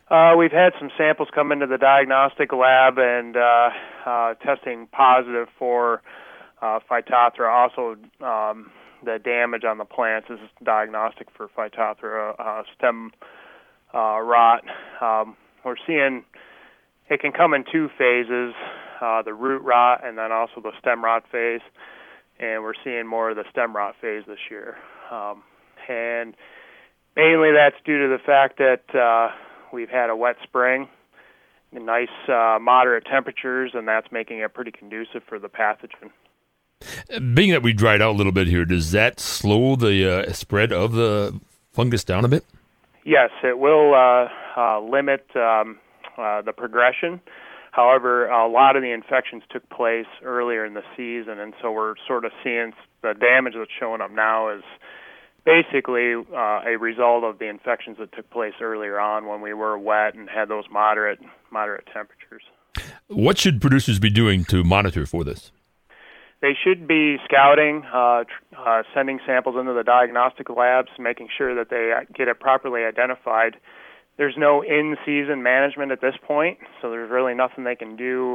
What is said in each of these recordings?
We've had some samples come into the diagnostic lab and testing positive for Phytophthora. Also, the damage on the plants is diagnostic for Phytophthora stem rot. We're seeing it can come in two phases, the root rot and then also the stem rot phase. And we're seeing more of the stem rot phase this year. And mainly that's due to the fact that we've had a wet spring, nice moderate temperatures, and that's making it pretty conducive for the pathogen. Being that we dried out a little bit here, does that slow the spread of the fungus down a bit? Yes, it will limit the progression. However, a lot of the infections took place earlier in the season, and so we're sort of seeing the damage that's showing up now is basically a result of the infections that took place earlier on when we were wet and had those moderate temperatures. What should producers be doing to monitor for this? They should be scouting, sending samples into the diagnostic labs, making sure that they get it properly identified. There's no in-season management at this point, so there's really nothing they can do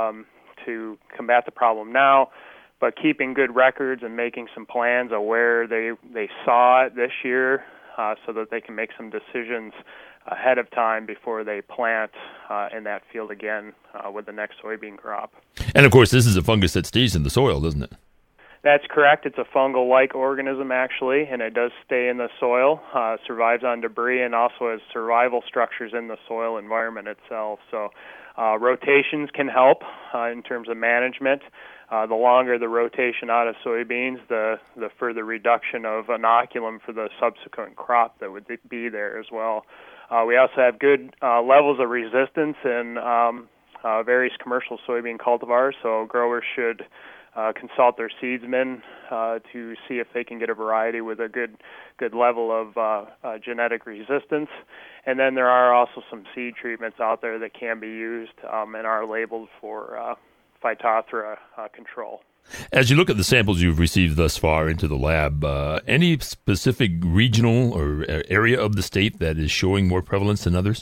to combat the problem now, but keeping good records and making some plans of where they saw it this year so that they can make some decisions ahead of time before they plant in that field again with the next soybean crop. And, of course, this is a fungus that stays in the soil, doesn't it? That's correct. It's a fungal-like organism, actually, and it does stay in the soil, survives on debris, and also has survival structures in the soil environment itself. So rotations can help in terms of management. The longer the rotation out of soybeans, the further reduction of inoculum for the subsequent crop that would be there as well. We also have good levels of resistance in various commercial soybean cultivars, so growers should consult their seedsmen to see if they can get a variety with a good level of genetic resistance. And then there are also some seed treatments out there that can be used and are labeled for Phytophthora control. As you look at the samples you've received thus far into the lab, any specific regional or area of the state that is showing more prevalence than others?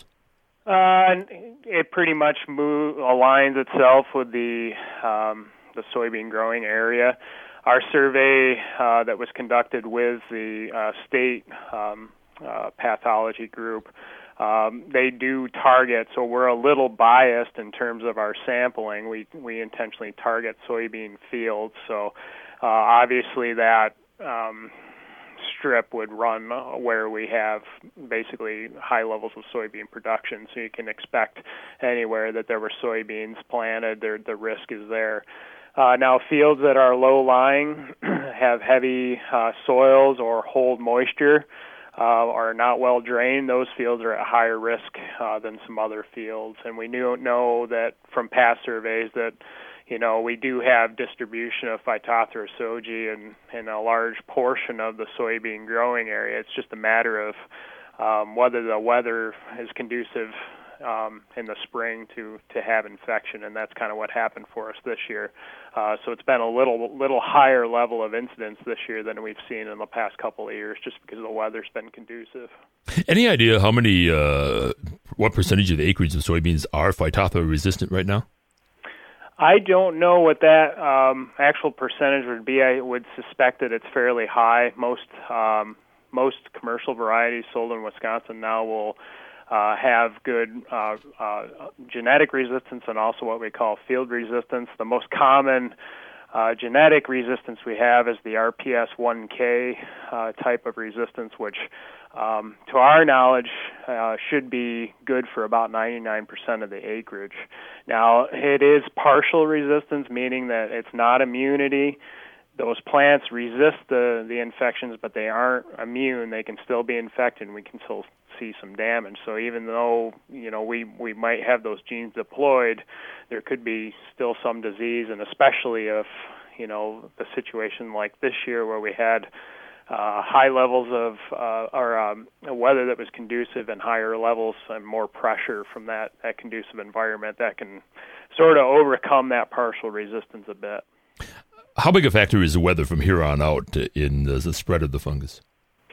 It pretty much aligns itself with the soybean growing area. Our survey that was conducted with the state pathology group, they do target, so we're a little biased in terms of our sampling. We intentionally target soybean fields, so obviously that strip would run where we have basically high levels of soybean production, so you can expect anywhere that there were soybeans planted, the risk is there. Now, fields that are low-lying, have heavy soils or hold moisture, are not well drained, those fields are at higher risk than some other fields. And we know that from past surveys that, we do have distribution of Phytophthora soji in a large portion of the soybean growing area. It's just a matter of whether the weather is conducive in the spring to have infection, and that's kind of what happened for us this year. So it's been a little higher level of incidence this year than we've seen in the past couple of years, just because the weather's been conducive. Any idea how many, what percentage of the acreage of soybeans are Phytophthora resistant right now? I don't know what that actual percentage would be. I would suspect that it's fairly high. Most commercial varieties sold in Wisconsin now will have good genetic resistance and also what we call field resistance. The most common genetic resistance we have is the RPS 1K type of resistance, which to our knowledge should be good for about 99% of the acreage. Now, it is partial resistance, meaning that it's not immunity. Those plants resist the infections, but they aren't immune. They can still be infected, and we can still see some damage. So even though we might have those genes deployed, there could be still some disease, and especially if the situation like this year where we had high levels of weather that was conducive and higher levels and more pressure from that conducive environment, that can sort of overcome that partial resistance a bit. How big a factor is the weather from here on out in the spread of the fungus?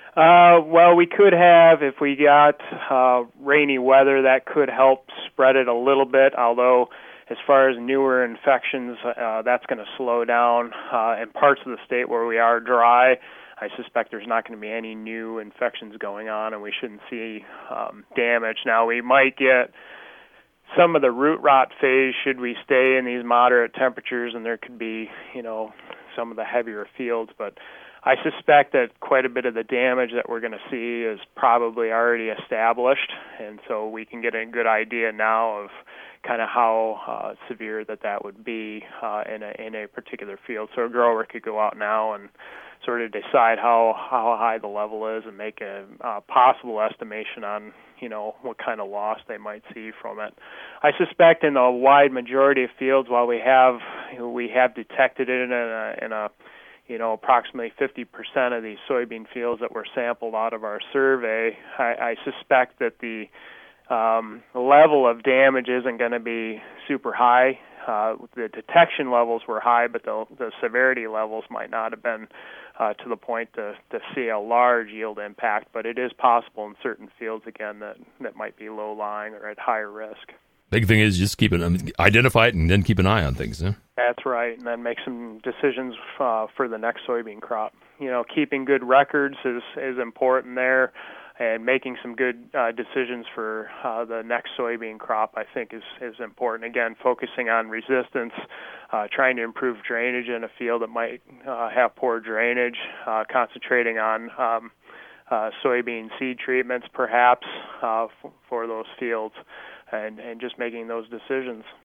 Well, we could have, if we got rainy weather, that could help spread it a little bit, although as far as newer infections, that's going to slow down. In parts of the state where we are dry, I suspect there's not going to be any new infections going on, and we shouldn't see damage. Now, we might get some of the root rot phase should we stay in these moderate temperatures, and there could be, some of the heavier fields, but I suspect that quite a bit of the damage that we're going to see is probably already established, and so we can get a good idea now of kind of how severe that would be in a particular field. So a grower could go out now and sort of decide how high the level is and make a possible estimation on what kind of loss they might see from it. I suspect in a wide majority of fields, while we have detected it in a approximately 50% of these soybean fields that were sampled out of our survey, I suspect that the level of damage isn't going to be super high. The detection levels were high, but the severity levels might not have been to the point to see a large yield impact, but it is possible in certain fields, again, that might be low-lying or at higher risk. Big thing is just identify it and then keep an eye on things. Huh? That's right, and then make some decisions for the next soybean crop. Keeping good records is important there, and making some good decisions for the next soybean crop, I think, is important. Again, focusing on resistance, trying to improve drainage in a field that might have poor drainage, concentrating on soybean seed treatments, perhaps, for those fields. And just making those decisions.